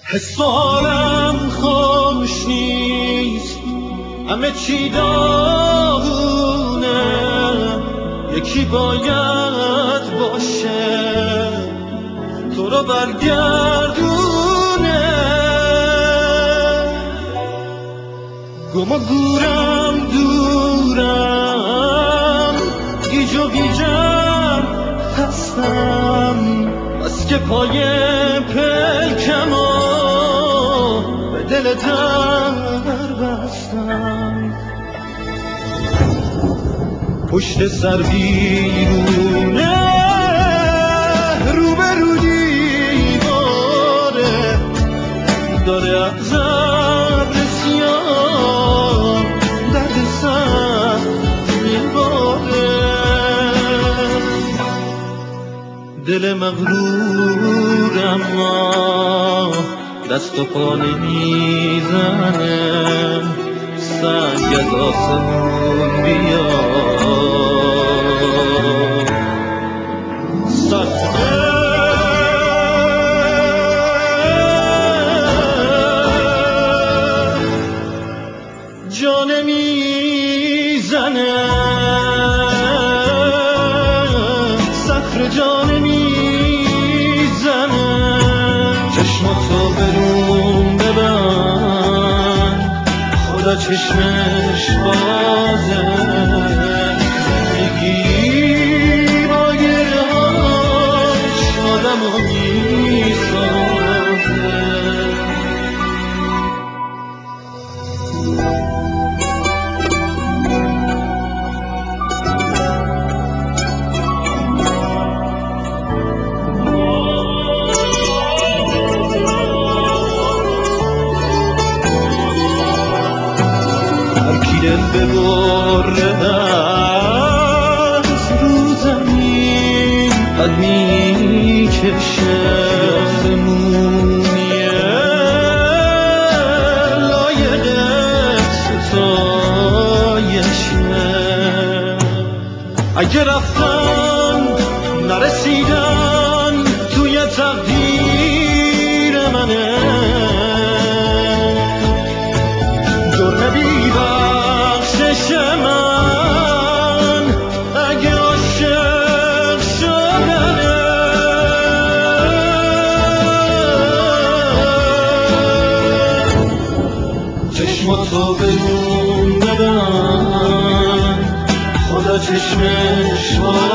حس و حالم خوش نیست، همه چی داغونه، یکی باید باشه تو رو برگردونه. گم و گورم دورم، گیج و گیجم هستم، بس که پای پلکم و به دل در بستم. پشت سر بیرونه، روبرو دیواره، داره از ابر سیاه درد سر میباره. دل مغرور اما دست و پا نمیزنه، سنگ از آسمون بیاد سخته. جا نمیزنه، صخره جا نمیزنه. چشماتو برون ببند، خدا چشمش بازه. زندگی با گرهاش آدمو میسازه. هر کی دل ببره از رو زمین قد میکشه، آسمونیه لایق ستایشه. اگه رفتن نرسیدن توی تقدیر منه، جرم بی بخشش من اگه عاشق شدنه. چشماتو برون ببند، خدا چشمش